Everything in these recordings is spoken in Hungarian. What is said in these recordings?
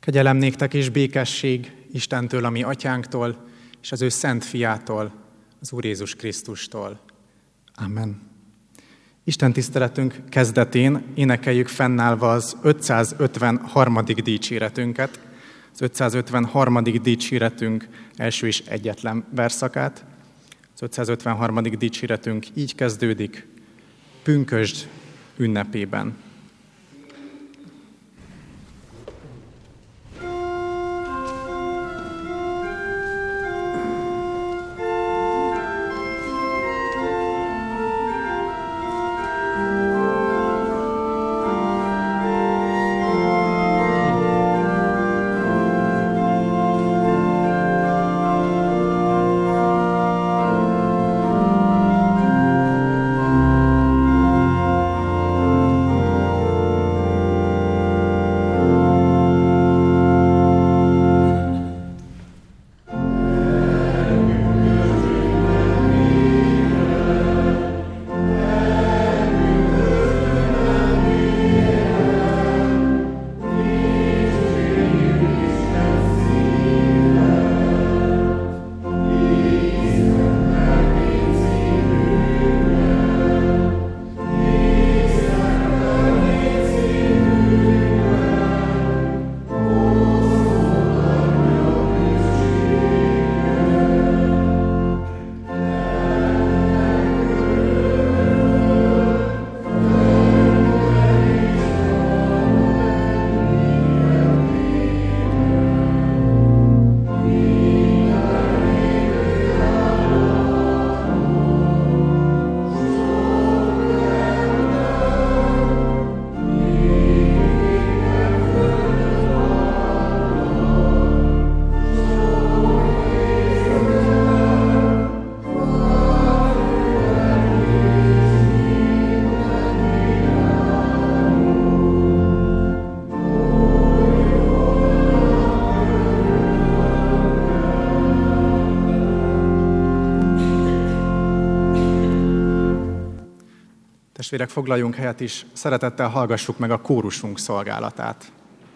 Kegyelem néktek és békesség Istentől, a mi atyánktól, és az ő szent fiától, az Úr Jézus Krisztustól. Amen. Isten tiszteletünk kezdetén énekeljük fennállva az 553. dicséretünket, az 553. dicséretünk első és egyetlen verszakát. Az 553. dicséretünk így kezdődik: Pünkösd ünnepében. Testvérek, foglaljunk helyet is, szeretettel hallgassuk meg a kórusunk szolgálatát.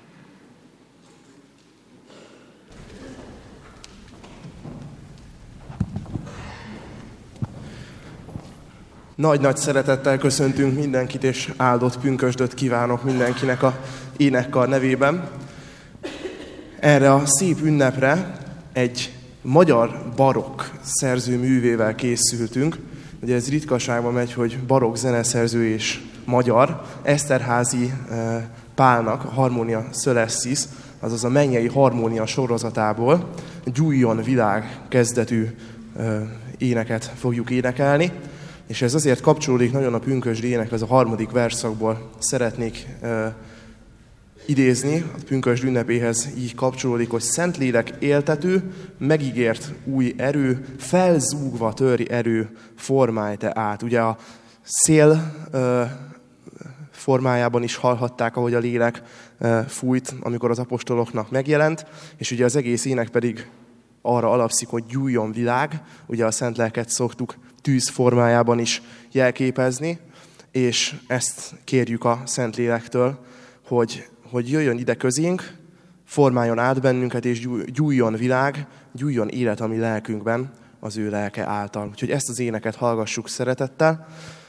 Nagy-nagy szeretettel köszöntünk mindenkit, és áldott pünkösdöt kívánok mindenkinek a énekkar nevében. Erre a szép ünnepre egy magyar barokk szerzőművével készültünk. Ugye ez ritkaságban megy, hogy barokk zeneszerző és magyar. Eszterházy Pálnak a Harmonia Coelestis, azaz a mennyei harmónia sorozatából Gyújjon világ kezdetű éneket fogjuk énekelni. És ez azért kapcsolódik nagyon a pünkösdi énekhez, a 3. versszakból szeretnék idézni, a pünkösd ünnepéhez így kapcsolódik, hogy Szentlélek éltető, megígért új erő, felzúgva töri erő, formálj te át. Ugye a szél formájában is hallhatták, ahogy a lélek fújt, amikor az apostoloknak megjelent, és ugye az egész ének pedig arra alapszik, hogy gyújjon világ, ugye a szent lelket szoktuk tűz formájában is jelképezni, és ezt kérjük a Szentlélektől, hogy jöjjön ide közénk, formáljon át bennünket, és gyújjon világ, gyújjon élet a mi lelkünkben az ő lelke által. Úgyhogy ezt az éneket hallgassuk szeretettel,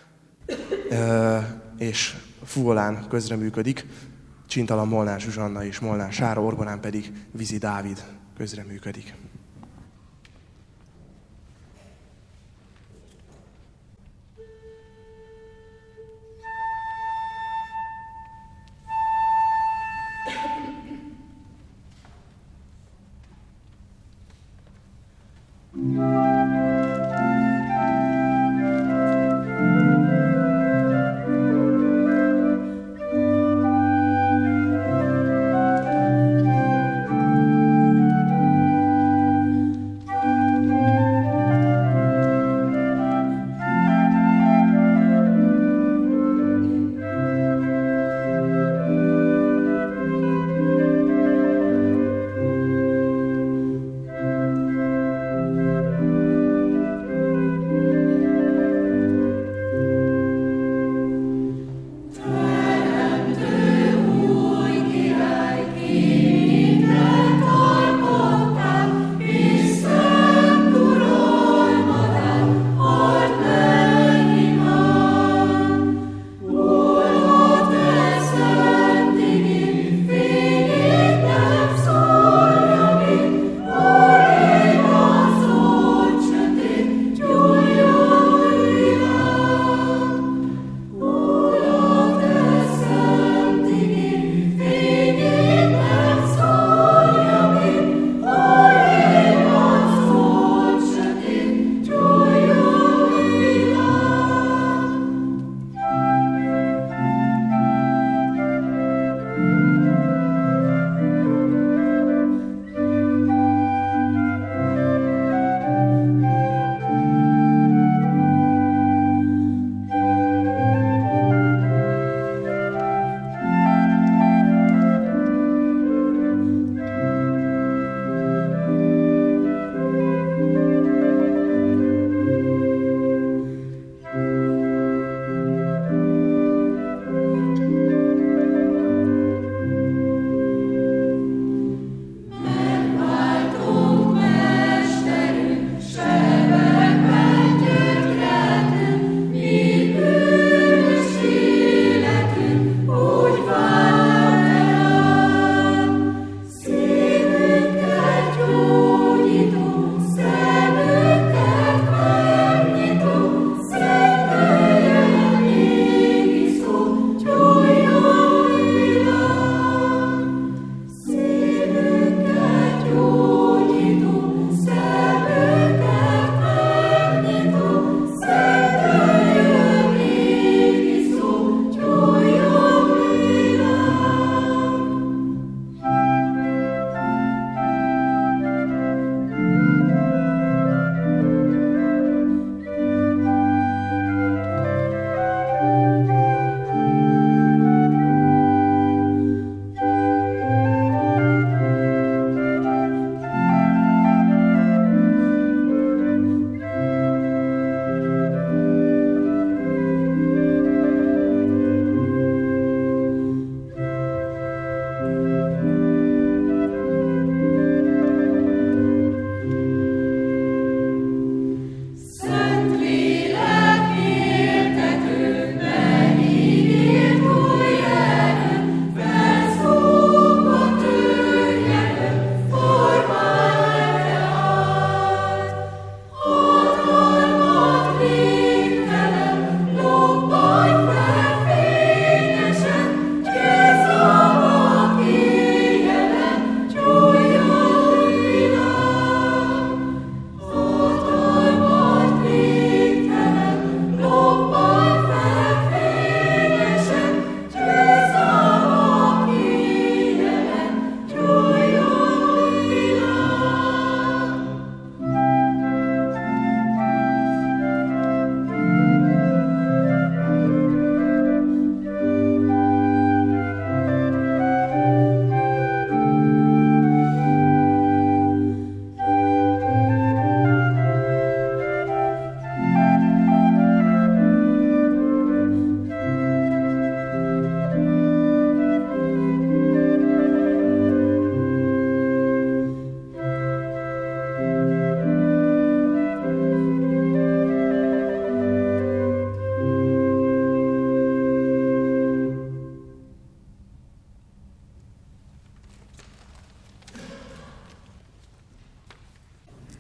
és fuvolán közreműködik Csintalan Molnár Zsuzsanna és Molnár Sára, orgonán pedig Vizi Dávid közreműködik.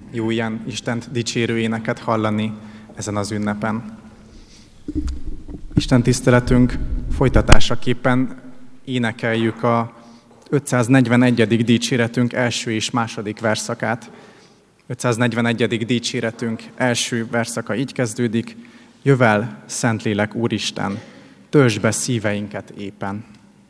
Jó ilyen Istent dicsérő éneket hallani ezen az ünnepen. Isten tiszteletünk folytatásaképpen énekeljük a 541. dicséretünk első és második verszakát. 541. dicséretünk első verszaka így kezdődik: Jövel, Szentlélek Úristen, töltsd be szíveinket éppen.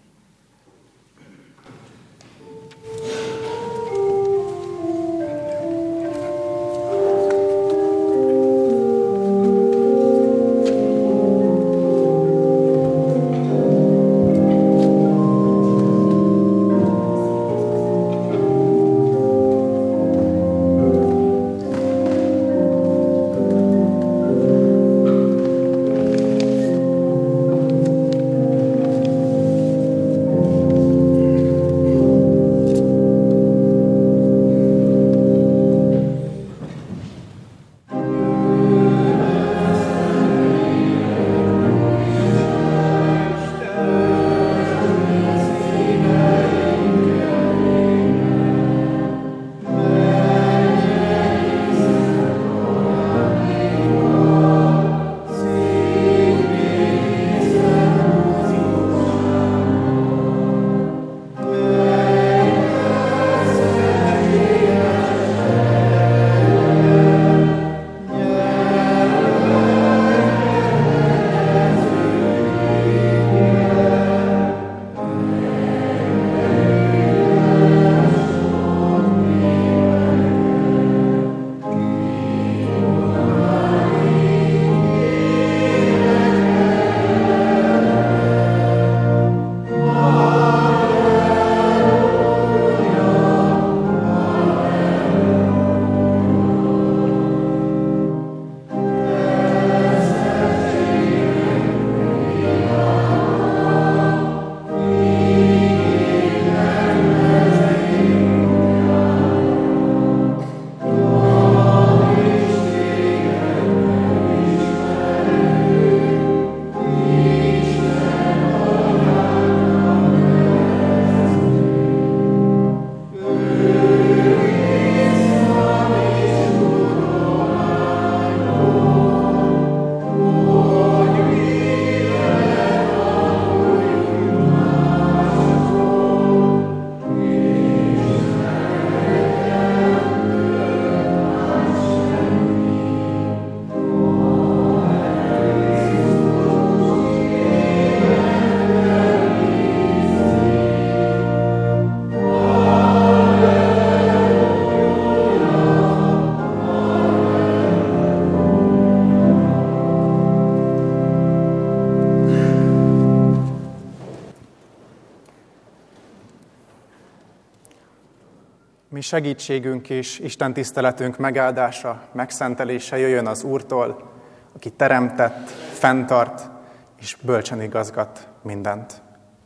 Mi segítségünk és Isten tiszteletünk megáldása, megszentelése jöjjön az Úrtól, aki teremtett, fenntart és bölcsen igazgat mindent.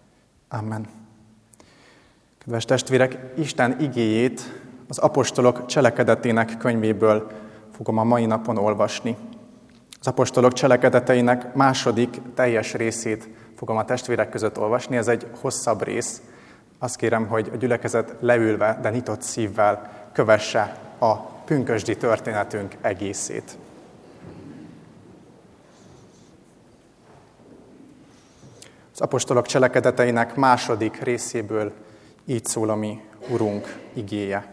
Amen. Kedves testvérek, Isten igéjét az apostolok cselekedetének könyvéből fogom a mai napon olvasni. Az apostolok cselekedeteinek második teljes részét fogom a testvérek között olvasni. Ez egy hosszabb rész. Azt kérem, hogy a gyülekezet leülve, de nyitott szívvel kövesse a pünkösdi történetünk egészét. Az apostolok cselekedeteinek második részéből így szól a mi Urunk igéje.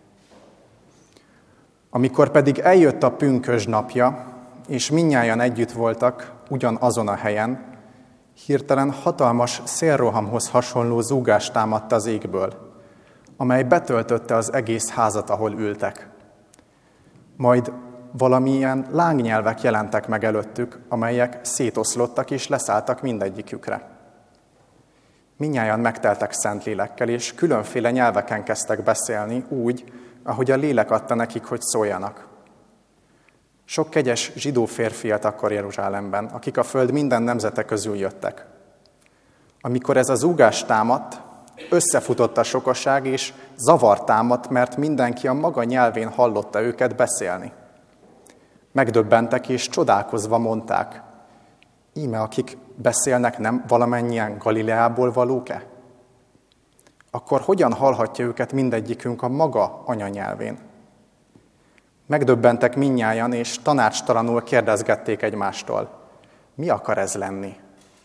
Amikor pedig eljött a pünkösd napja, és mindnyájan együtt voltak ugyanazon a helyen, hirtelen hatalmas szélrohamhoz hasonló zúgás támadt az égből, amely betöltötte az egész házat, ahol ültek. Majd valamilyen lángnyelvek jelentek meg előttük, amelyek szétoszlottak és leszálltak mindegyikükre. Mindnyájan megteltek Szentlélekkel, és különféle nyelveken kezdtek beszélni úgy, ahogy a lélek adta nekik, hogy szóljanak. Sok kegyes zsidó férfi élt akkor Jeruzsálemben, akik a föld minden nemzete közül jöttek. Amikor ez a zúgás támadt, összefutott a sokaság, és zavar támadt, mert mindenki a maga nyelvén hallotta őket beszélni. Megdöbbentek és csodálkozva mondták: íme, akik beszélnek, nem valamennyien Galileából valók-e? Akkor hogyan hallhatja őket mindegyikünk a maga anyanyelvén? Megdöbbentek mindnyájan, és tanácstalanul kérdezgették egymástól, mi akar ez lenni?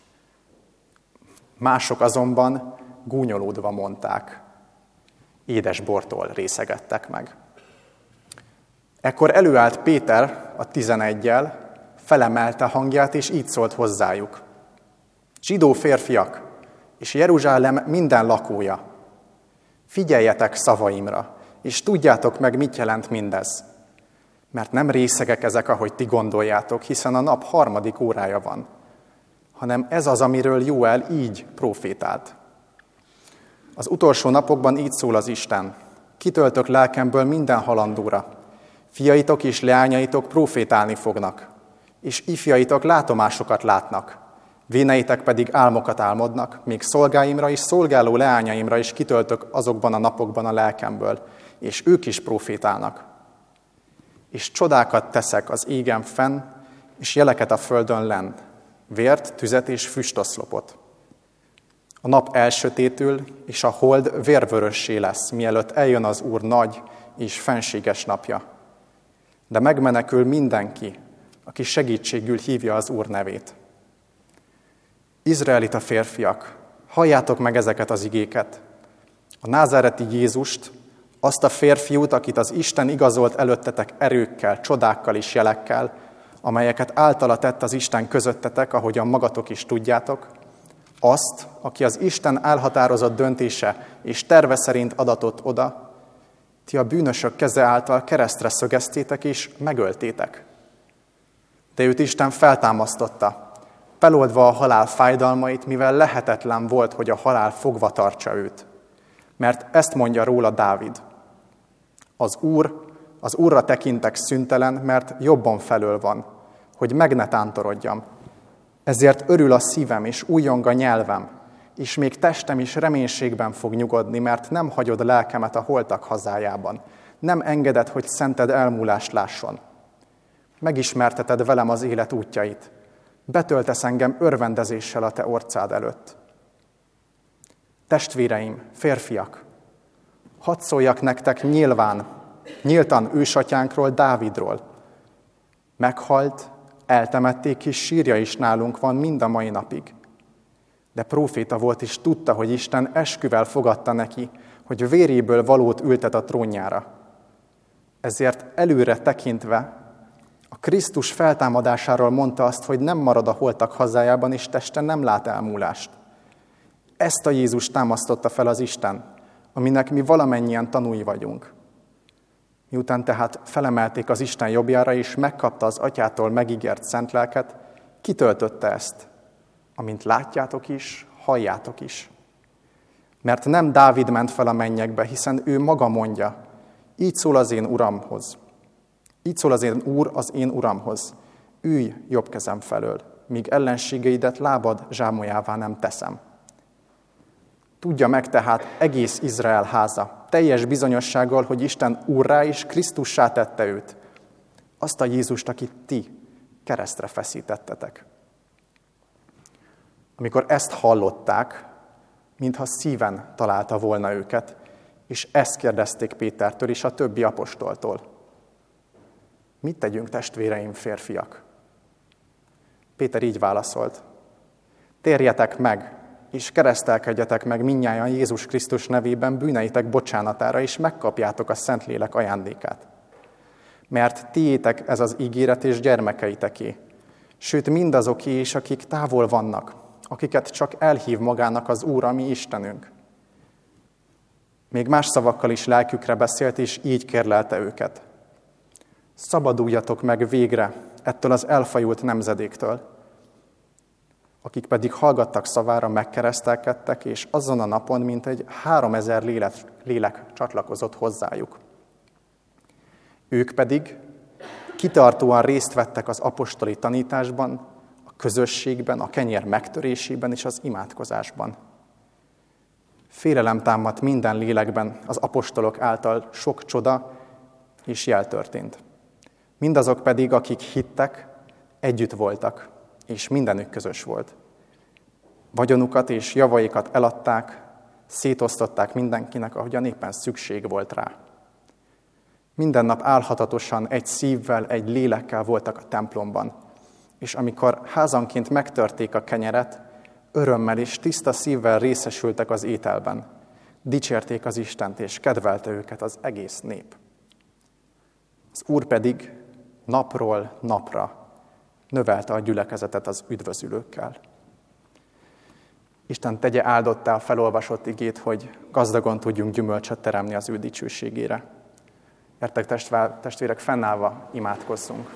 Mások azonban gúnyolódva mondták, édes bortól részegettek meg. Ekkor előállt Péter a 11-jel, felemelte hangját, és így szólt hozzájuk. Zsidó férfiak, és Jeruzsálem minden lakója, figyeljetek szavaimra, és tudjátok meg, mit jelent mindez. Mert nem részegek ezek, ahogy ti gondoljátok, hiszen a nap 3. órája van, hanem ez az, amiről Jóel így profétált. Az utolsó napokban így szól az Isten, kitöltök lelkemből minden halandóra, fiaitok és leányaitok profétálni fognak, és ifjaitok látomásokat látnak, véneitek pedig álmokat álmodnak, még szolgáimra és szolgáló leányaimra is kitöltök azokban a napokban a lelkemből, és ők is profétálnak. És csodákat teszek az égen fenn, és jeleket a földön lenn, vért, tüzet és füstoszlopot. A nap elsötétül, és a hold vérvörössé lesz, mielőtt eljön az Úr nagy és fenséges napja. De megmenekül mindenki, aki segítségül hívja az Úr nevét. Izraelita férfiak, halljátok meg ezeket az igéket. A názáreti Jézust, azt a férfiút, akit az Isten igazolt előttetek erőkkel, csodákkal és jelekkel, amelyeket általa tett az Isten közöttetek, ahogyan magatok is tudjátok, azt, aki az Isten elhatározott döntése és terve szerint adatott oda, ti a bűnösök keze által keresztre szögeztétek és megöltétek. De őt Isten feltámasztotta, feloldva a halál fájdalmait, mivel lehetetlen volt, hogy a halál fogva tartsa őt. Mert ezt mondja róla Dávid. Az Úrra tekintek szüntelen, mert jobban felől van, hogy meg ne tántorodjam. Ezért örül a szívem, és újjong a nyelvem, és még testem is reménységben fog nyugodni, mert nem hagyod lelkemet a holtak hazájában. Nem engeded, hogy szented elmúlást lásson. Megismerteted velem az élet útjait. Betöltesz engem örvendezéssel a te orcád előtt. Testvéreim, férfiak, hadd szóljak nektek nyíltan ősatyánkról, Dávidról. Meghalt, eltemették, és sírja is nálunk van mind a mai napig. De próféta volt, és tudta, hogy Isten esküvel fogadta neki, hogy véréből valót ültet a trónjára. Ezért előre tekintve a Krisztus feltámadásáról mondta azt, hogy nem marad a holtak hazájában, és teste nem lát elmúlást. Ezt a Jézus támasztotta fel az Isten, aminek mi valamennyien tanúi vagyunk. Miután tehát felemelték az Isten jobbjára, és megkapta az Atyától megígért szent lelket, kitöltötte ezt, amint látjátok is, halljátok is. Mert nem Dávid ment fel a mennyekbe, hiszen ő maga mondja, így szól az én Uramhoz. Így szól az én Úr az én Uramhoz. Ülj jobb kezem felől, míg ellenségeidet lábad zsámolyává nem teszem. Tudja meg tehát egész Izrael háza, teljes bizonyossággal, hogy Isten Úrrá és Krisztussá tette őt, azt a Jézust, akit ti keresztre feszítettetek. Amikor ezt hallották, mintha szíven találta volna őket, és ezt kérdezték Pétertől és a többi apostoltól. Mit tegyünk, testvéreim, férfiak? Péter így válaszolt. Térjetek meg, és keresztelkedjetek meg mindnyájan Jézus Krisztus nevében bűneitek bocsánatára, és megkapjátok a Szentlélek ajándékát. Mert tiétek ez az ígéret és gyermekeiteké, sőt mindazoké is, akik távol vannak, akiket csak elhív magának az Úr, a mi Istenünk. Még más szavakkal is lelkükre beszélt, és így kérlelte őket. Szabaduljatok meg végre ettől az elfajult nemzedéktől, akik pedig hallgattak szavára, megkeresztelkedtek, és azon a napon mintegy 3000 lélek csatlakozott hozzájuk. Ők pedig kitartóan részt vettek az apostoli tanításban, a közösségben, a kenyér megtörésében és az imádkozásban. Félelem támadt minden lélekben az apostolok által, sok csoda és jel történt. Mindazok pedig, akik hittek, együtt voltak, és mindenük közös volt. Vagyonukat és javaikat eladták, szétosztották mindenkinek, ahogyan éppen szükség volt rá. Minden nap álhatatosan egy szívvel, egy lélekkel voltak a templomban. És amikor házanként megtörték a kenyeret, örömmel és tiszta szívvel részesültek az ételben. Dicsérték az Istent, és kedvelte őket az egész nép. Az Úr pedig napról napra növelte a gyülekezetet az üdvözülőkkel. Isten tegye áldottá a felolvasott igét, hogy gazdagon tudjunk gyümölcsöt teremni az ő dicsőségére. Gyertek testvérek, fennállva imádkozzunk.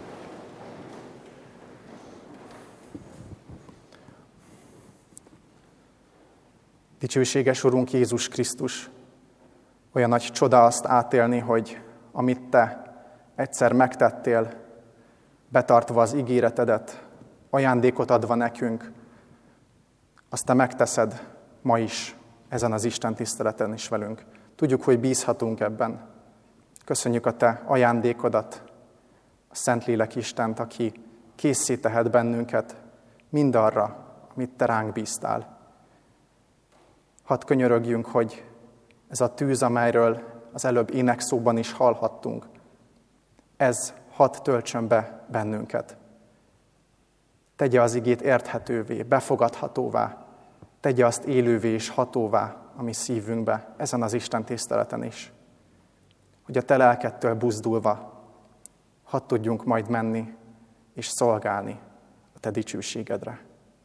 Dicsőséges Urunk Jézus Krisztus, olyan nagy csoda azt átélni, hogy amit Te egyszer megtettél, betartva az ígéretedet, ajándékot adva nekünk, azt Te megteszed ma is, ezen az Isten tiszteleten is velünk. Tudjuk, hogy bízhatunk ebben. Köszönjük a Te ajándékodat, a Szentlélek Istent, aki készé tehet bennünket mindarra, amit Te ránk bíztál. Hadd könyörögjünk, hogy ez a tűz, amelyről az előbb énekszóban is hallhattunk, ez hadd töltsön be bennünket. Tegye az igét érthetővé, befogadhatóvá, tegye azt élővé és hatóvá a mi szívünkbe, ezen az Isten tiszteleten is. Hogy a Te lelkedtől buzdulva hadd tudjunk majd menni és szolgálni a Te dicsőségedre.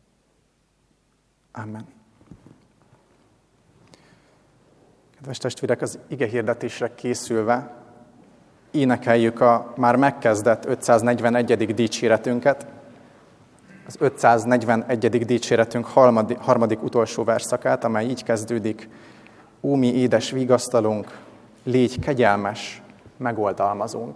Amen. Kedves testvérek, az igehirdetésre készülve énekeljük a már megkezdett 541. dicséretünket. Az 541. dicséretünk harmadik utolsó verszakát, amely így kezdődik. Ó, mi édes vigasztalunk, légy kegyelmes, megoldalmazunk.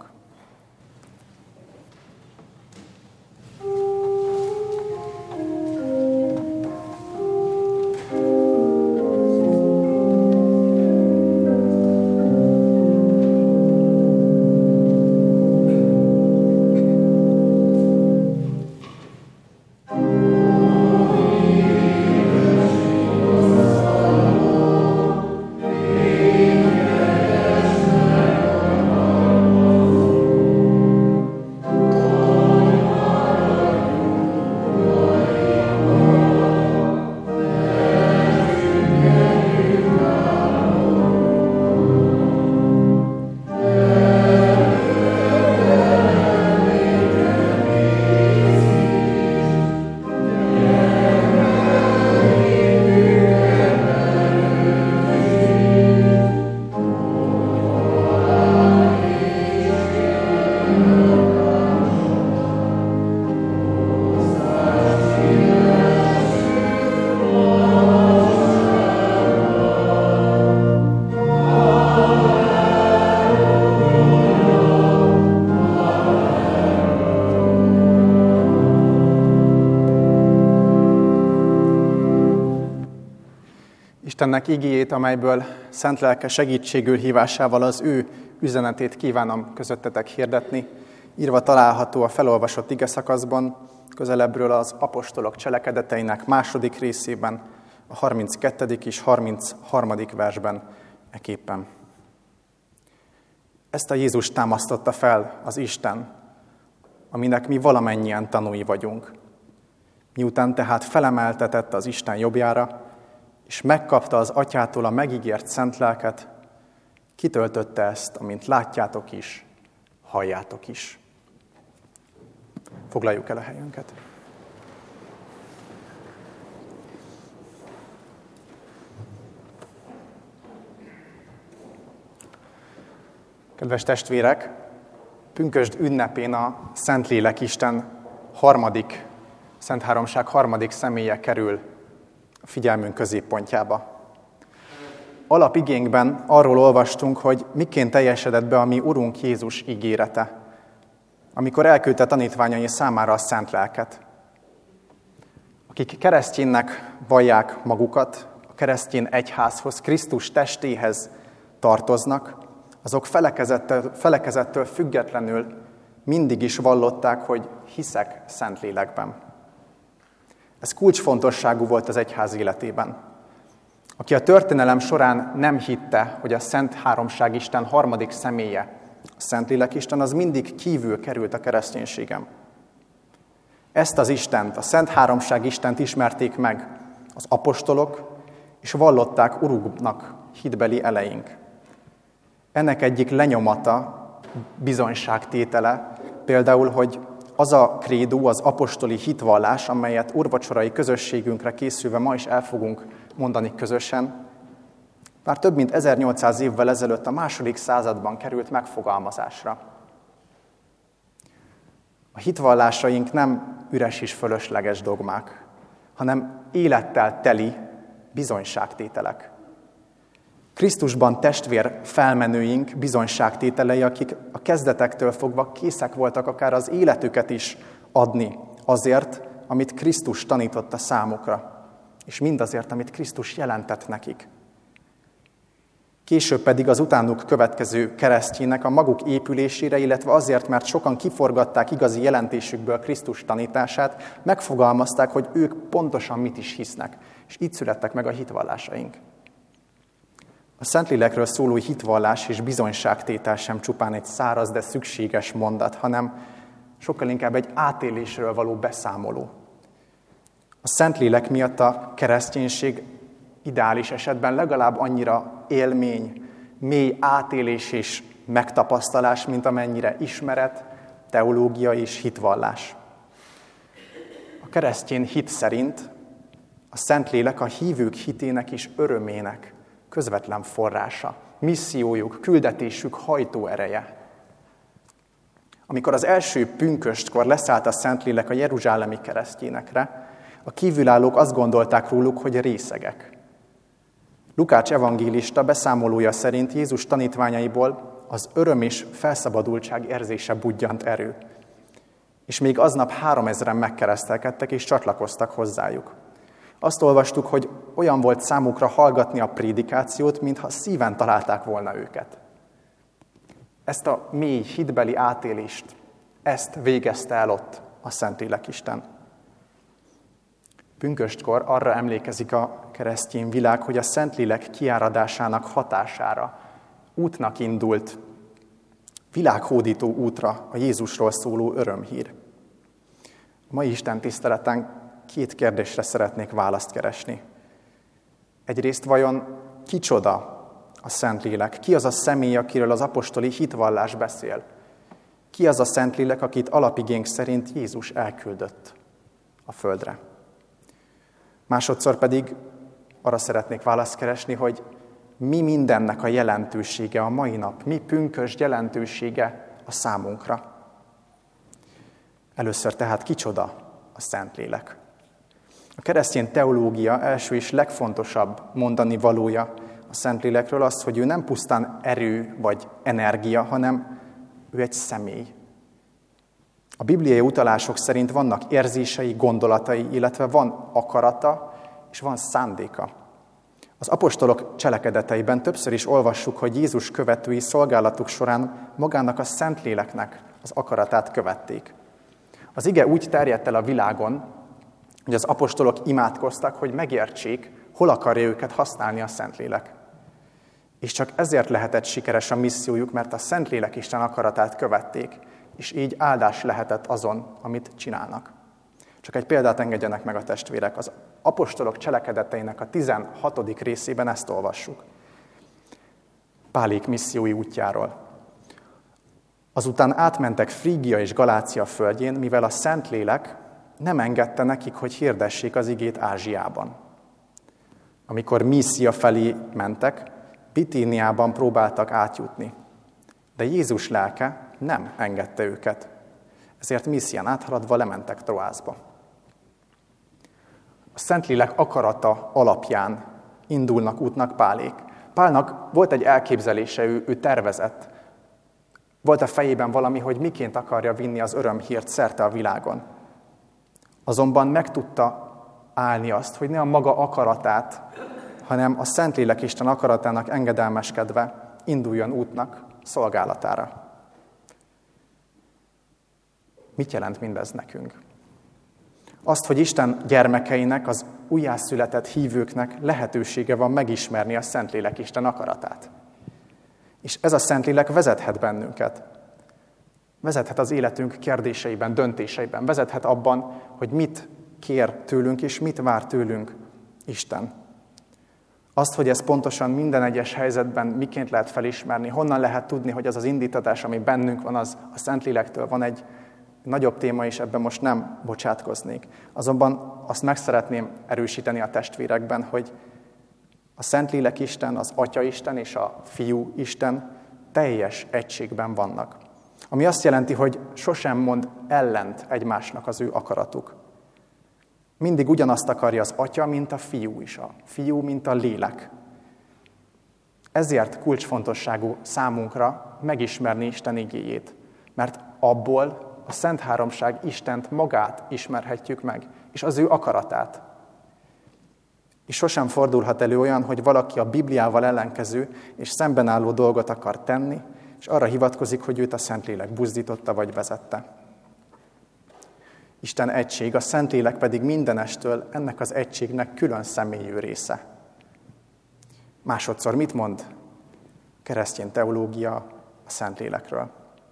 Istennek igéjét, amelyből szent lelke segítségül hívásával az ő üzenetét kívánom közöttetek hirdetni. Írva található a felolvasott igeszakaszban, közelebbről az apostolok cselekedeteinek második részében, a 32. és 33. versben eképpen. Ezt a Jézus támasztotta fel az Isten, aminek mi valamennyien tanúi vagyunk. Miután tehát felemeltetett az Isten jobbjára, és megkapta az Atyától a megígért szent lelket, kitöltötte ezt, amint látjátok is, halljátok is. Foglaljuk el a helyünket. Kedves testvérek, pünkösd ünnepén a Szentlélek Isten Szent Háromság harmadik személye kerül a figyelmünk középpontjába. Alapigénkben arról olvastunk, hogy miként teljesedett be a mi Urunk Jézus ígérete, amikor elküldte tanítványai számára a Szent Lelket. Akik kereszténynek vallják magukat, a keresztény egyházhoz, Krisztus testéhez tartoznak, azok felekezettől függetlenül mindig is vallották, hogy hiszek Szentlélekben. Ez kulcsfontosságú volt az egyház életében. Aki a történelem során nem hitte, hogy a Szent Háromság Isten harmadik személye, A Szentlélek Isten az mindig kívül került a kereszténységem. Ezt az Istent, a Szent Háromság Istent ismerték meg az apostolok, és vallották Uruknak hitbeli eleink. Ennek egyik lenyomata, bizonyságtétele, például, hogy az a krédó, az apostoli hitvallás, amelyet úrvacsorai közösségünkre készülve ma is el fogunk mondani közösen, már több mint 1800 évvel ezelőtt a második században került megfogalmazásra. A hitvallásaink nem üres és fölösleges dogmák, hanem élettel teli bizonyságtételek. Krisztusban testvér felmenőink bizonyságtételei, akik a kezdetektől fogva készek voltak akár az életüket is adni azért, amit Krisztus tanította számukra, és mindazért, amit Krisztus jelentett nekik. Később pedig az utánuk következő keresztjének a maguk épülésére, illetve azért, mert sokan kiforgatták igazi jelentésükből Krisztus tanítását, megfogalmazták, hogy ők pontosan mit is hisznek, és így születtek meg a hitvallásaink. A Szentlélekről szóló hitvallás és bizonyságtétel sem csupán egy száraz, de szükséges mondat, hanem sokkal inkább egy átélésről való beszámoló. A Szentlélek miatt a kereszténység ideális esetben legalább annyira élmény, mély átélés és megtapasztalás, mint amennyire ismeret, teológia és hitvallás. A keresztény hit szerint a Szentlélek a hívők hitének és örömének közvetlen forrása, missziójuk, küldetésük hajtóereje. Amikor az első pünköstkor leszállt a Szentlélek a jeruzsálemi keresztényekre, a kívülállók azt gondolták róluk, hogy részegek. Lukács evangélista beszámolója szerint Jézus tanítványaiból az öröm és felszabadultság érzése budjant erő. És még aznap 3000-en megkeresztelkedtek és csatlakoztak hozzájuk. Azt olvastuk, hogy olyan volt számukra hallgatni a prédikációt, mintha szíven találták volna őket. Ezt a mély hitbeli átélést, ezt végezte el ott a Szentlélek Isten. Pünköstkor arra emlékezik a keresztény világ, hogy a Szentlélek kiáradásának hatására útnak indult, világhódító útra a Jézusról szóló örömhír. A mai Isten tiszteleten 2 kérdésre szeretnék választ keresni. Egyrészt vajon kicsoda a Szentlélek? Ki az a személy, akiről az apostoli hitvallás beszél? Ki az a Szentlélek, akit alapigénk szerint Jézus elküldött a földre? Másodszor pedig arra szeretnék választ keresni, hogy mi mindennek a jelentősége a mai nap, mi pünkösd jelentősége a számunkra. Először tehát kicsoda a Szentlélek? A keresztény teológia első és legfontosabb mondani valója a Szentlélekről az, hogy ő nem pusztán erő vagy energia, hanem ő egy személy. A bibliai utalások szerint vannak érzései, gondolatai, illetve van akarata és van szándéka. Az apostolok cselekedeteiben többször is olvassuk, hogy Jézus követői szolgálatuk során magának a Szentléleknek az akaratát követték. Az ige úgy terjedt el a világon, hogy az apostolok imádkoztak, hogy megértsék, hol akarja őket használni a Szentlélek. És csak ezért lehetett sikeres a missziójuk, mert a Szentlélek Isten akaratát követték, és így áldás lehetett azon, amit csinálnak. Csak egy példát engedjenek meg a testvérek. Az apostolok cselekedeteinek a 16. részében ezt olvassuk. Pálék missziói útjáról. Azután átmentek Frígia és Galácia földjén, mivel a Szentlélek nem engedte nekik, hogy hirdessék az igét Ázsiában. Amikor Míszia felé mentek, Bitíniában próbáltak átjutni. De Jézus lelke nem engedte őket. Ezért Míszián áthaladva lementek Troászba. A Szentlélek akarata alapján indulnak útnak Pálék. Pálnak volt egy elképzelése, ő tervezett. Volt a fejében valami, hogy miként akarja vinni az örömhírt szerte a világon. Azonban meg tudta állni azt, hogy ne a maga akaratát, hanem a Szentlélek Isten akaratának engedelmeskedve induljon útnak szolgálatára. Mit jelent mindez nekünk? Azt, hogy Isten gyermekeinek, az újjászületett hívőknek lehetősége van megismerni a Szentlélek Isten akaratát. És ez a Szentlélek vezethet bennünket. Vezethet az életünk kérdéseiben, döntéseiben. Vezethet abban, hogy mit kér tőlünk és mit vár tőlünk Isten. Azt, hogy ez pontosan minden egyes helyzetben miként lehet felismerni, honnan lehet tudni, hogy az az indítatás, ami bennünk van, az a Szentlélektől van, egy nagyobb téma, és ebben most nem bocsátkoznék. Azonban azt meg szeretném erősíteni a testvérekben, hogy a Szentlélek Isten, az Atya Isten és a Fiú Isten teljes egységben vannak. Ami azt jelenti, hogy sosem mond ellent egymásnak az ő akaratuk. Mindig ugyanazt akarja az Atya, mint a Fiú is, a Fiú, mint a Lélek. Ezért kulcsfontosságú számunkra megismerni Isten igéjét, mert abból a Szent Háromság Istent magát ismerhetjük meg, és az ő akaratát. És sosem fordulhat elő olyan, hogy valaki a Bibliával ellenkező és szemben álló dolgot akar tenni, és arra hivatkozik, hogy őt a Szentlélek buzdította vagy vezette. Isten egység, a Szentlélek pedig mindenestől ennek az egységnek külön személyű része. Másodszor mit mond keresztény teológia a Szentlélekről?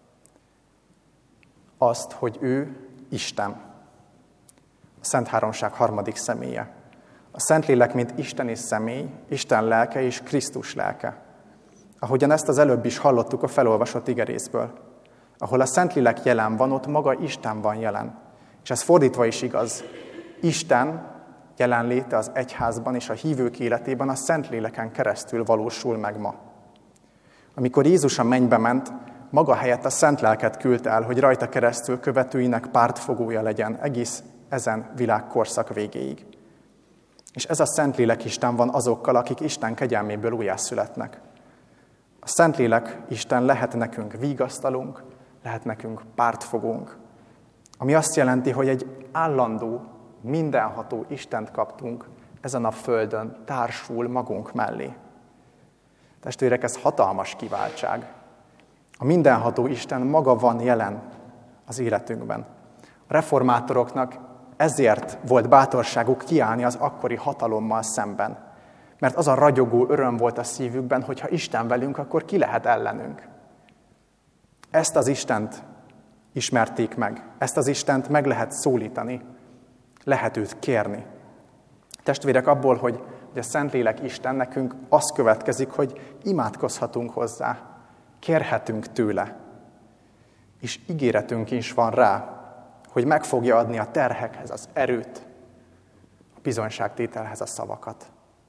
Azt, hogy ő Isten, a Szent Háromság harmadik személye. A Szentlélek, mint isteni személy, Isten lelke és Krisztus lelke. Ahogyan ezt az előbb is hallottuk a felolvasott igerészből. Ahol a Szentlélek jelen van, ott maga Isten van jelen. És ez fordítva is igaz. Isten jelenléte az egyházban és a hívők életében a Szentléleken keresztül valósul meg ma. Amikor Jézus a mennybe ment, maga helyett a Szent Lelket küldte el, hogy rajta keresztül követőinek pártfogója legyen egész ezen világkorszak végéig. És ez a Szentlélek Isten van azokkal, akik Isten kegyelméből újjászületnek. A Szentlélek Isten lehet nekünk vigasztalunk, lehet nekünk pártfogónk. Ami azt jelenti, hogy egy állandó, mindenható Istent kaptunk ezen a földön, társul magunk mellé. Testvérek, ez hatalmas kiváltság. A mindenható Isten maga van jelen az életünkben. A reformátoroknak ezért volt bátorságuk kiállni az akkori hatalommal szemben. Mert az a ragyogó öröm volt a szívükben, hogy ha Isten velünk, akkor ki lehet ellenünk. Ezt az Istent ismerték meg. Ezt az Istent meg lehet szólítani. Lehet őt kérni. Testvérek, abból, hogy a Szentlélek Isten, nekünk az következik, hogy imádkozhatunk hozzá. Kérhetünk tőle. És ígéretünk is van rá, hogy meg fogja adni a terhekhez az erőt, a bizonyságtételhez a szavakat.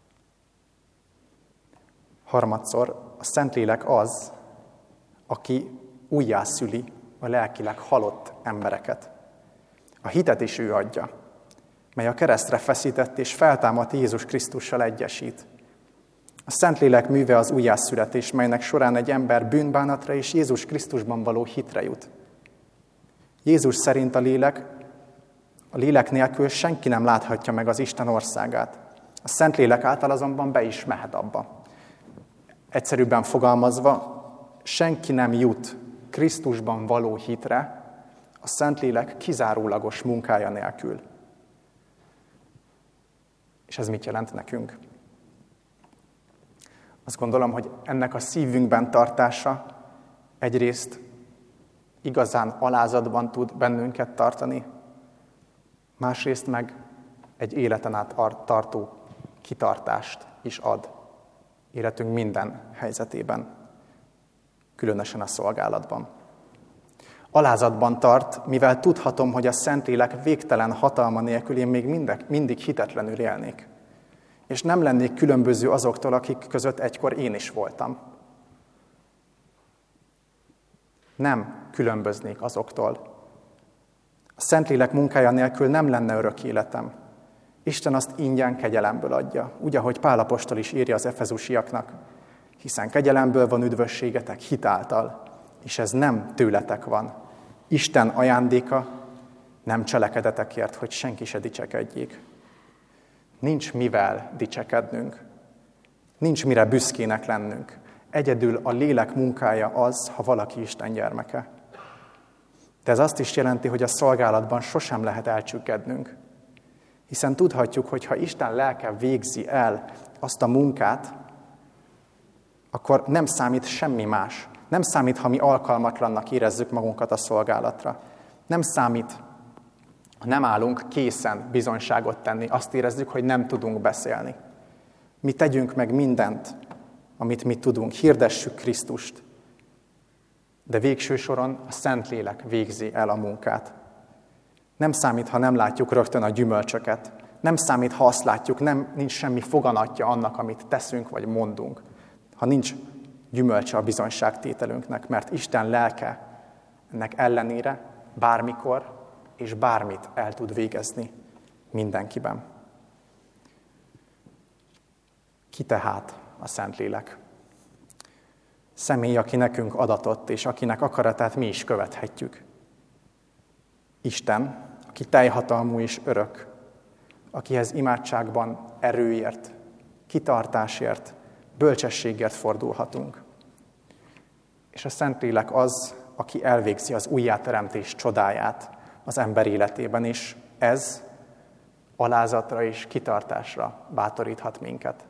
Harmadszor, a Szentlélek az, aki újjászüli a lelkileg halott embereket. A hitet is ő adja, mely a keresztre feszített és feltámadt Jézus Krisztussal egyesít. A Szentlélek műve az újjászületés, melynek során egy ember bűnbánatra és Jézus Krisztusban való hitre jut. Jézus szerint a lélek nélkül senki nem láthatja meg az Isten országát. A Szentlélek által azonban be is mehet abba. Egyszerűbben fogalmazva, senki nem jut Krisztusban való hitre a Szentlélek kizárólagos munkája nélkül. És ez mit jelent nekünk? Azt gondolom, hogy ennek a szívünkben tartása egyrészt igazán alázatban tud bennünket tartani, másrészt meg egy életen át tartó kitartást is ad életünk minden helyzetében, különösen a szolgálatban. Alázatban tart, mivel tudhatom, hogy a Szentlélek végtelen hatalma nélkül én még mindig hitetlenül élnék. És nem lennék különböző azoktól, akik között egykor én is voltam. Nem különböznék azoktól. A Szentlélek munkája nélkül nem lenne örök életem. Isten azt ingyen kegyelemből adja, úgy, ahogy Pál apostol is írja az efezusiaknak, hiszen kegyelemből van üdvösségetek hitáltal, és ez nem tőletek van. Isten ajándéka, nem cselekedetekért, hogy senki se dicsekedjék. Nincs mivel dicsekednünk, nincs mire büszkének lennünk. Egyedül a lélek munkája az, ha valaki Isten gyermeke. De ez azt is jelenti, hogy a szolgálatban sosem lehet elcsüggednünk. Hiszen tudhatjuk, hogy ha Isten lelke végzi el azt a munkát, akkor nem számít semmi más. Nem számít, ha mi alkalmatlannak érezzük magunkat a szolgálatra. Nem számít, ha nem állunk készen bizonyságot tenni. Azt érezzük, hogy nem tudunk beszélni. Mi tegyünk meg mindent, amit mi tudunk. Hirdessük Krisztust. De végső soron a Szentlélek végzi el a munkát. Nem számít, ha nem látjuk rögtön a gyümölcsöket. Nem számít, ha azt látjuk, nincs semmi foganatja annak, amit teszünk vagy mondunk. Ha nincs gyümölcse a bizonyságtételünknek, mert Isten lelke ennek ellenére bármikor és bármit el tud végezni mindenkiben. Ki tehát a Szentlélek? Személy, aki nekünk adatott, és akinek akaratát mi is követhetjük. Isten, aki teljhatalmú és örök, akihez imádságban erőért, kitartásért, bölcsességért fordulhatunk. És a Szentlélek az, aki elvégzi az újjáteremtés csodáját az ember életében, és ez alázatra és kitartásra bátoríthat minket.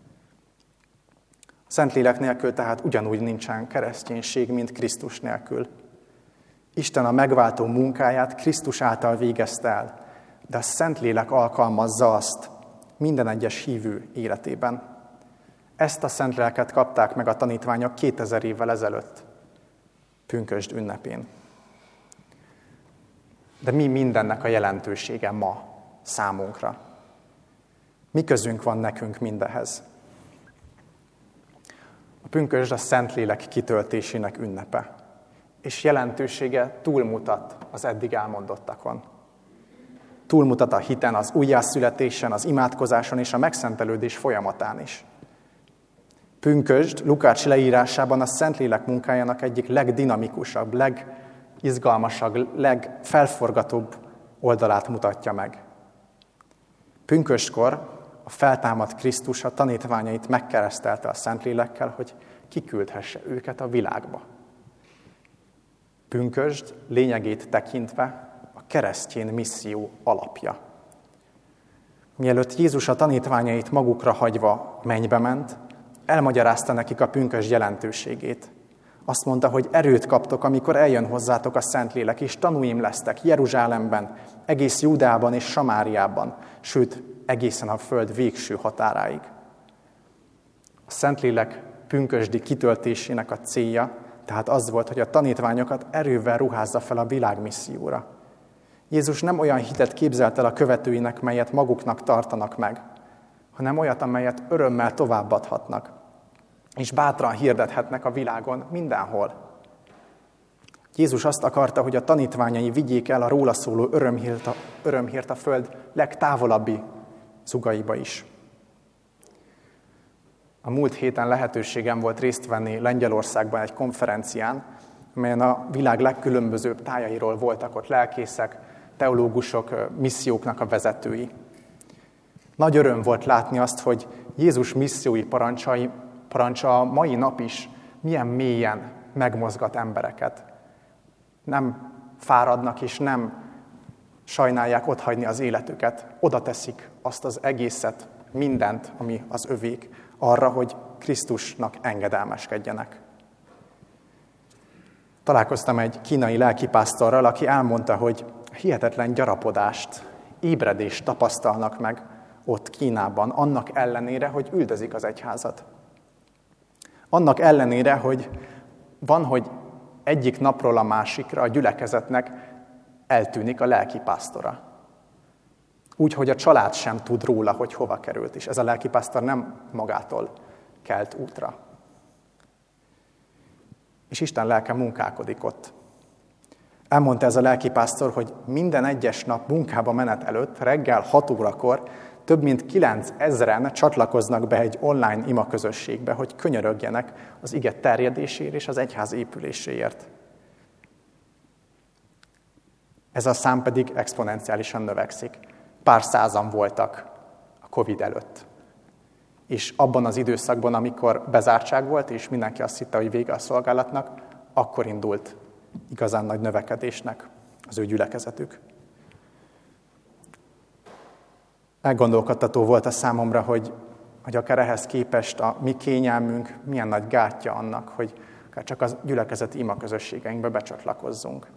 A Szentlélek nélkül tehát ugyanúgy nincsen kereszténység, mint Krisztus nélkül. Isten a megváltó munkáját Krisztus által végezte el, de a Szentlélek alkalmazza azt minden egyes hívő életében. Ezt a Szentléleket kapták meg a tanítványok 2000 évvel ezelőtt, pünkösd ünnepén. De mi mindennek a jelentősége ma számunkra? Mi közünk van nekünk mindehez? A pünkösd a Szentlélek kitöltésének ünnepe, és jelentősége túlmutat az eddig elmondottakon. Túlmutat a hiten, az újjászületésen, az imádkozáson és a megszentelődés folyamatán is. Pünkösd Lukács leírásában a Szentlélek munkájának egyik legdinamikusabb, legizgalmasabb, legfelforgatóbb oldalát mutatja meg. Pünkösdkor a feltámadt Krisztus a tanítványait megkeresztelte a Szentlélekkel, hogy kiküldhesse őket a világba. Pünkösd lényegét tekintve a keresztény misszió alapja. Mielőtt Jézus a tanítványait magukra hagyva mennybe ment, elmagyarázta nekik a pünkösd jelentőségét. Azt mondta, hogy erőt kaptok, amikor eljön hozzátok a Szentlélek, és tanúim lesztek Jeruzsálemben, egész Júdeában és Samáriában, sőt, egészen a föld végső határáig. A Szentlélek pünkösdi kitöltésének a célja tehát az volt, hogy a tanítványokat erővel ruházza fel a világmisszióra. Jézus nem olyan hitet képzelt el a követőinek, melyet maguknak tartanak meg, hanem olyat, amelyet örömmel továbbadhatnak, és bátran hirdethetnek a világon mindenhol. Jézus azt akarta, hogy a tanítványai vigyék el a róla szóló örömhírt a föld legtávolabbi zugaiba is. A múlt héten lehetőségem volt részt venni Lengyelországban egy konferencián, amelyen a világ legkülönbözőbb tájairól voltak ott lelkészek, teológusok, misszióknak a vezetői. Nagy öröm volt látni azt, hogy Jézus missziói parancsa a mai nap is milyen mélyen megmozgat embereket. Nem fáradnak és nem sajnálják otthagyni az életüket. Oda teszik azt az egészet, mindent, ami az övék, arra, hogy Krisztusnak engedelmeskedjenek. Találkoztam egy kínai lelkipásztorral, aki elmondta, hogy hihetetlen gyarapodást, ébredést tapasztalnak meg ott Kínában, annak ellenére, hogy üldözik az egyházat. Annak ellenére, hogy van, hogy egyik napról a másikra a gyülekezetnek eltűnik a lelkipásztora. Úgy, hogy a család sem tud róla, hogy hova került, és ez a lelkipásztor nem magától kelt útra. És Isten lelke munkálkodik ott. Elmondta ez a lelkipásztor, hogy minden egyes nap munkába menet előtt, reggel 6 órakor több mint 9000-en csatlakoznak be egy online imaközösségbe, hogy könyörögjenek az ige terjedéséért és az egyház épüléséért. Ez a szám pedig exponenciálisan növekszik. Pár százan voltak a Covid előtt. És abban az időszakban, amikor bezártság volt, és mindenki azt hitte, hogy vége a szolgálatnak, akkor indult igazán nagy növekedésnek az ő gyülekezetük. Elgondolkodtató volt a számomra, hogy hogy akár ehhez képest a mi kényelmünk milyen nagy gátja annak, hogy akár csak a gyülekezeti imaközösségeinkbe becsatlakozzunk.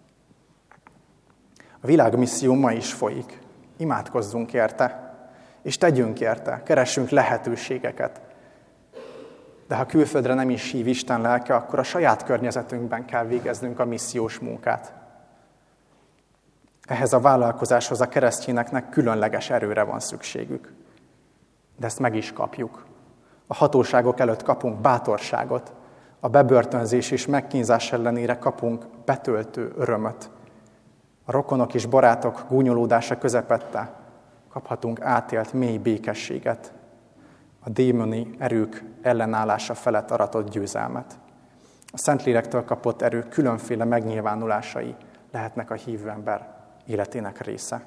A világmisszió ma is folyik. Imádkozzunk érte, és tegyünk érte, keressünk lehetőségeket. De ha külföldre nem is hív Isten lelke, akkor a saját környezetünkben kell végeznünk a missziós munkát. Ehhez a vállalkozáshoz a keresztényeknek különleges erőre van szükségük. De ezt meg is kapjuk. A hatóságok előtt kapunk bátorságot, a bebörtönzés és megkínzás ellenére kapunk betöltő örömöt. A rokonok és barátok gúnyolódása közepette kaphatunk átélt mély békességet, a démoni erők ellenállása felett aratott győzelmet. A Szentlélektől kapott erő különféle megnyilvánulásai lehetnek a hívő ember életének része.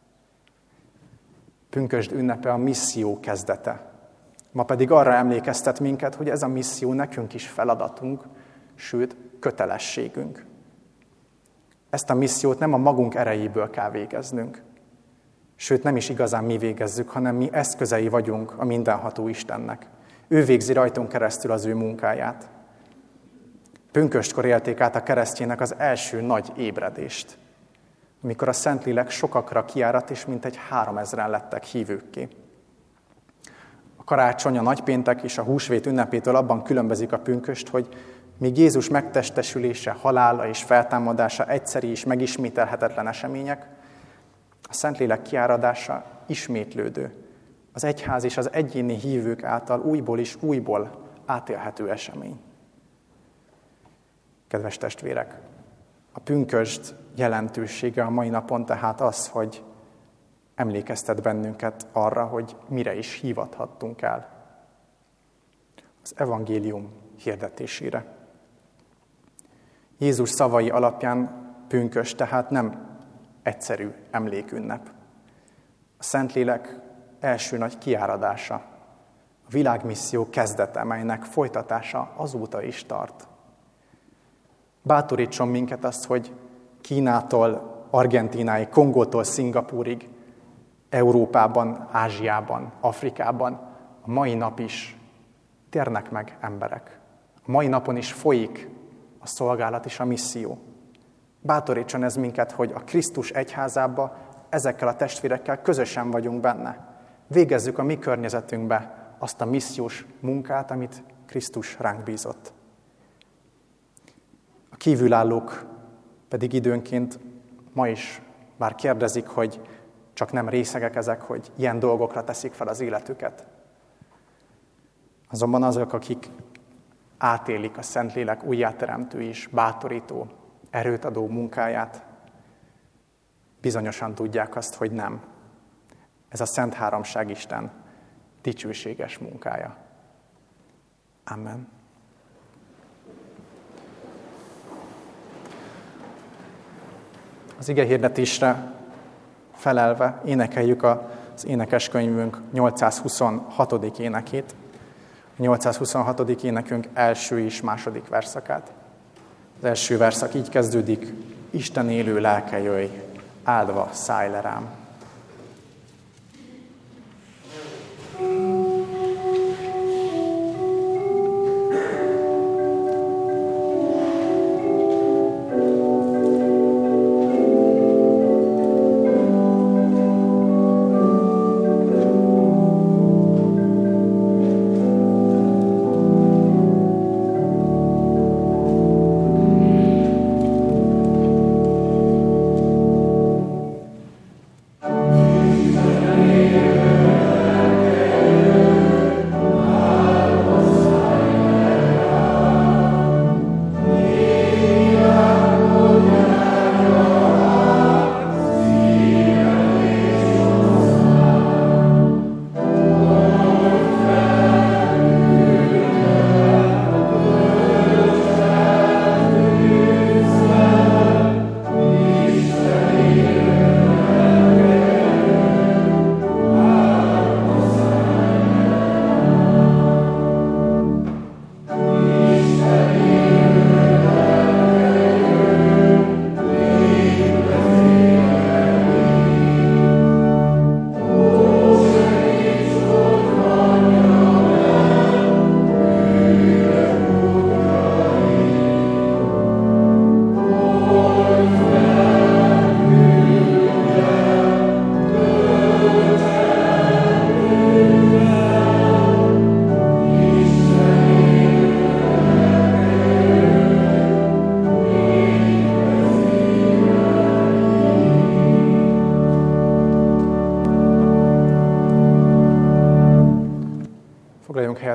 Pünkösd ünnepe a misszió kezdete. Ma pedig arra emlékeztet minket, hogy ez a misszió nekünk is feladatunk, sőt, kötelességünk. Ezt a missziót nem a magunk erejéből kell végeznünk. Sőt, nem is igazán mi végezzük, hanem mi eszközei vagyunk a mindenható Istennek. Ő végzi rajtunk keresztül az ő munkáját. Pünköstkor élték át a keresztjének az első nagy ébredést, amikor a Szentlélek sokakra kiárat, és mintegy 3000-en lettek hívőkké. A karácsony, a nagypéntek és a húsvét ünnepétől abban különbözik a pünköst, hogy míg Jézus megtestesülése, halála és feltámadása egyszeri és megismételhetetlen események, a Szentlélek kiáradása ismétlődő, az egyház és az egyéni hívők által újból és újból átélhető esemény. Kedves testvérek, a pünkösd jelentősége a mai napon tehát az, hogy emlékeztet bennünket arra, hogy mire is hívathattunk el. Az evangélium hirdetésére. Jézus szavai alapján pünkösd tehát nem egyszerű emlékünnep. A Szentlélek első nagy kiáradása, a világmisszió kezdete, melynek folytatása azóta is tart. Bátorítson minket azt, hogy Kínától, Argentínáig, Kongótól, Szingapúrig, Európában, Ázsiában, Afrikában a mai nap is térnek meg emberek. A mai napon is folyik a szolgálat és a misszió. Bátorítson ez minket, hogy a Krisztus egyházába ezekkel a testvérekkel közösen vagyunk benne. Végezzük a mi környezetünkbe azt a missziós munkát, amit Krisztus ránk bízott. A kívülállók pedig időnként ma is bár kérdezik, hogy csak nem részegek ezek, hogy ilyen dolgokra teszik fel az életüket. Azonban azok, akik átélik a Szentlélek újjáteremtő és bátorító, erőt adó munkáját, bizonyosan tudják azt, hogy nem. Ez a Szent Háromság Isten dicsőséges munkája. Amen. Az igehirdetésre felelve énekeljük az énekeskönyvünk 826. énekét. A 826. énekünk első és második verszakát. Az első verszak így kezdődik: Isten élő lelke jöjj, áldva szállj le rám.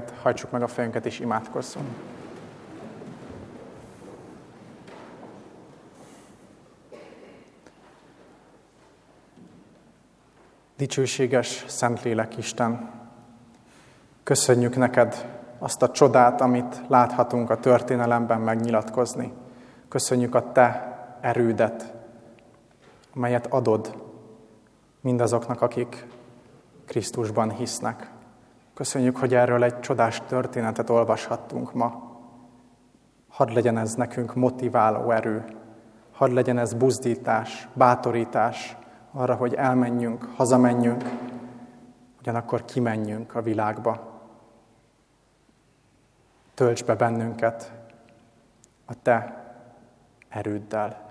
helyünket, hajtsuk meg a fejünket és imádkozzunk. Dicsőséges Szentlélek Isten, köszönjük neked azt a csodát, amit láthatunk a történelemben megnyilatkozni. Köszönjük a te erődet, amelyet adod mindazoknak, akik Krisztusban hisznek. Köszönjük, hogy erről egy csodás történetet olvashattunk ma. Hadd legyen ez nekünk motiváló erő, hadd legyen ez buzdítás, bátorítás arra, hogy elmenjünk, hazamenjünk, ugyanakkor kimenjünk a világba. Tölts be bennünket a te erőddel.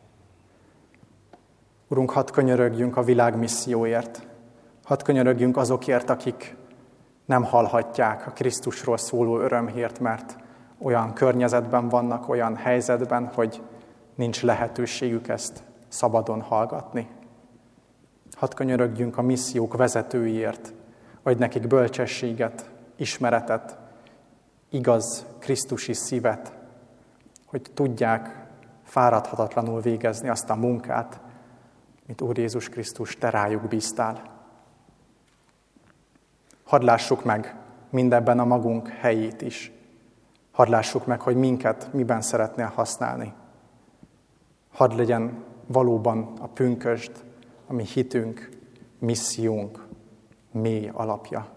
Urunk, hadd könyörögjünk a világ misszióért, hadd könyörögjünk azokért, akik nem hallhatják a Krisztusról szóló örömhírt, mert olyan környezetben vannak, olyan helyzetben, hogy nincs lehetőségük ezt szabadon hallgatni. Hadd könyörögjünk a missziók vezetőiért, adj nekik bölcsességet, ismeretet, igaz krisztusi szívet, hogy tudják fáradhatatlanul végezni azt a munkát, amit Úr Jézus Krisztus te rájuk bíztál. Hadd lássuk meg mindebben a magunk helyét is. Hadd lássuk meg, hogy minket miben szeretnél használni. Hadd legyen valóban a pünkösd, a mi hitünk, missziónk mély alapja.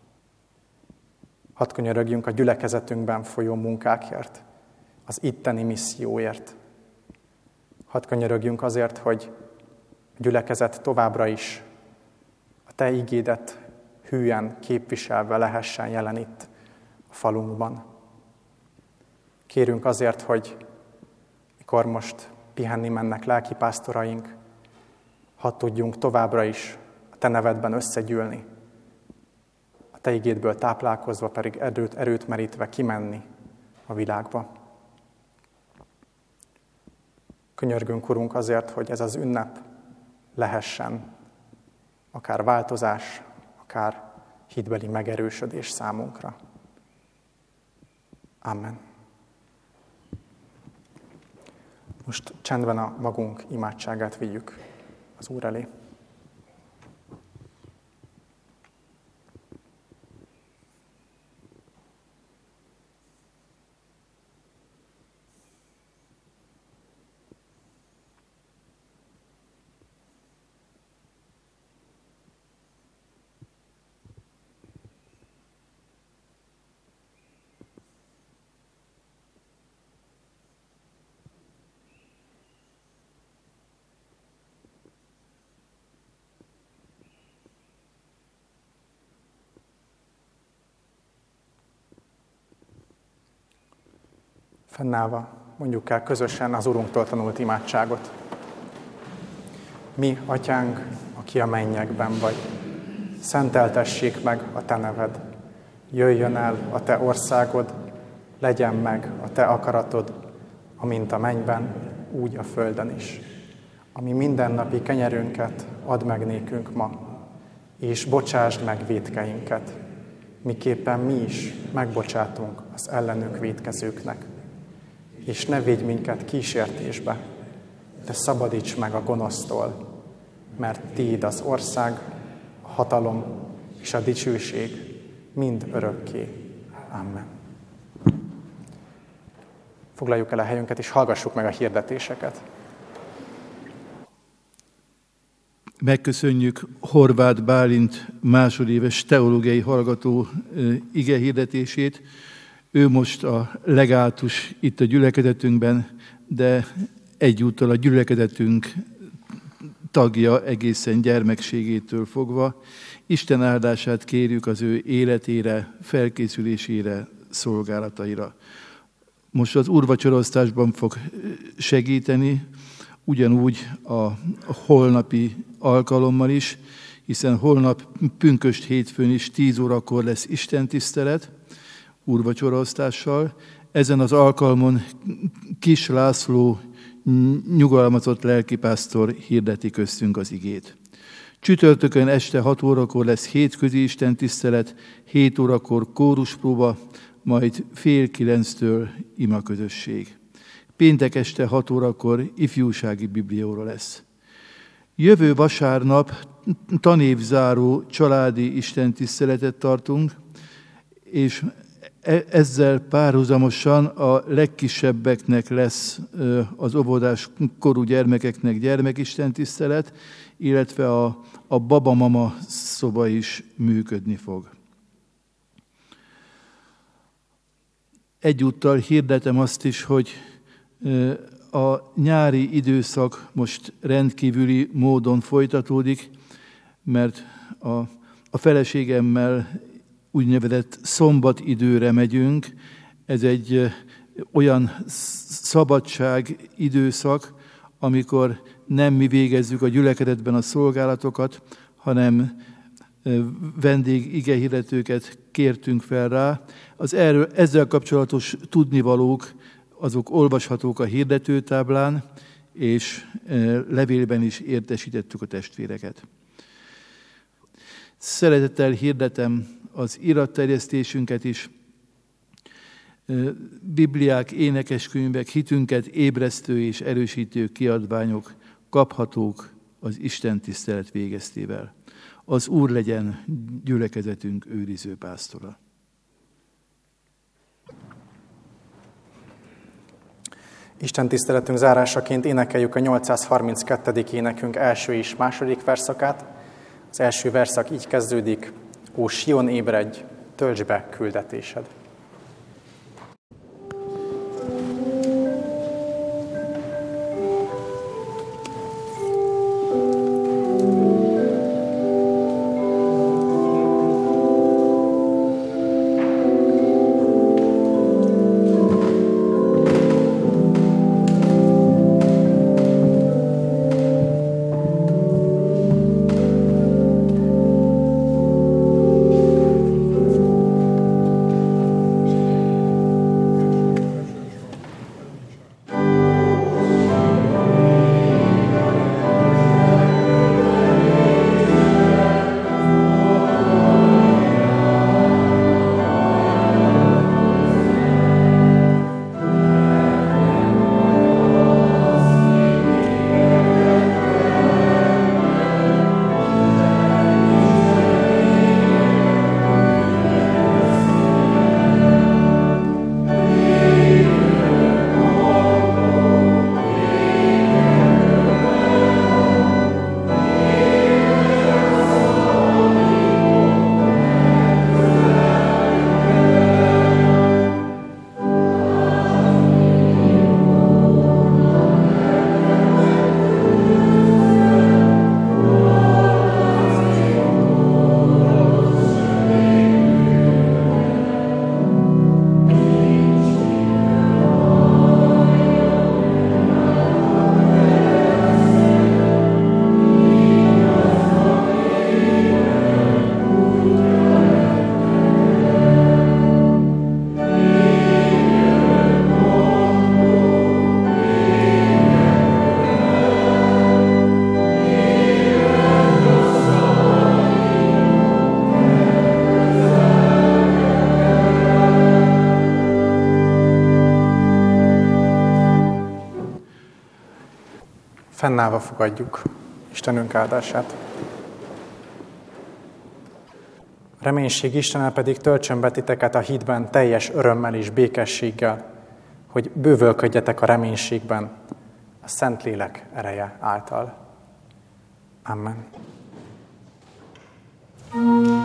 Hadd könyörögjünk a gyülekezetünkben folyó munkákért, az itteni misszióért. Hadd könyörögjünk azért, hogy a gyülekezet továbbra is a te igédet hűen képviselve lehessen jelen itt a falunkban. Kérünk azért, hogy mikor most pihenni mennek lelkipásztoraink, hadd tudjunk továbbra is a te nevedben összegyűlni, a te igédből táplálkozva pedig erőt merítve kimenni a világba. Könyörgünk, Urunk, azért, hogy ez az ünnep lehessen akár változás, akár hitbeli megerősödés számunkra. Amen. Most csendben a magunk imádságát vigyük az Úr elé. Fennállva mondjuk el közösen az Urunktól tanult imádságot. Mi, Atyánk, aki a mennyekben vagy, szenteltessék meg a te neved. Jöjjön el a te országod, legyen meg a te akaratod, amint a mennyben, úgy a földön is. Ami mindennapi kenyerünket add meg nékünk ma, és bocsásd meg vétkeinket, miképpen mi is megbocsátunk az ellenünk vétkezőknek. És ne védj minket kísértésbe, de szabadíts meg a gonosztól, mert tiéd az ország, a hatalom és a dicsőség mind örökké. Amen. Foglaljuk el a helyünket, és hallgassuk meg a hirdetéseket. Megköszönjük Horváth Bálint másodéves teológiai hallgató ige hirdetését. Ő most a legátus itt a gyülekezetünkben, de egyúttal a gyülekezetünk tagja egészen gyermekségétől fogva. Isten áldását kérjük az ő életére, felkészülésére, szolgálataira. Most az úrvacsoroztásban fog segíteni, ugyanúgy a holnapi alkalommal is, hiszen holnap pünkösd hétfőn is 10 órakor lesz istentisztelet, úrvacsoroztással. Ezen az alkalmon Kis László nyugalmazott lelkipásztor hirdeti köztünk az igét. Csütörtökön este 6 órakor lesz hétközi istentisztelet, 7 órakor kóruspróba, majd fél 9-től imaközösség. Péntek este 6 órakor ifjúsági bibliaóra lesz. Jövő vasárnap tanévzáró családi istentiszteletet tartunk, és ezzel párhuzamosan a legkisebbeknek lesz az óvodás korú gyermekeknek gyermekistentisztelet, illetve a babamama szoba is működni fog. Egyúttal hirdetem azt is, hogy a nyári időszak most rendkívüli módon folytatódik, mert a feleségemmel úgynevezett szombatidőre megyünk. Ez egy olyan szabadság időszak, amikor nem mi végezzük a gyülekezetben a szolgálatokat, hanem vendég igehirdetőket kértünk fel rá. Ezzel kapcsolatos tudnivalók, azok olvashatók a hirdetőtáblán, és levélben is értesítettük a testvéreket. Szeretettel hirdetem az iratterjesztésünket is. Bibliák, énekeskönyvek, hitünket ébresztő és erősítő kiadványok kaphatók az istentisztelet végeztével. Az Úr legyen gyülekezetünk őriző pásztora. Istentiszteletünk zárásaként énekeljük a 832. énekünk első és második verszakát. Az első verszak így kezdődik: Ó Sion, ébredj, töltsd be küldetésed! Fennállva fogadjuk Istenünk áldását. A reménység Istene pedig töltsön be titeket a hitben teljes örömmel és békességgel, hogy bővölködjetek a reménységben a Szentlélek ereje által. Amen.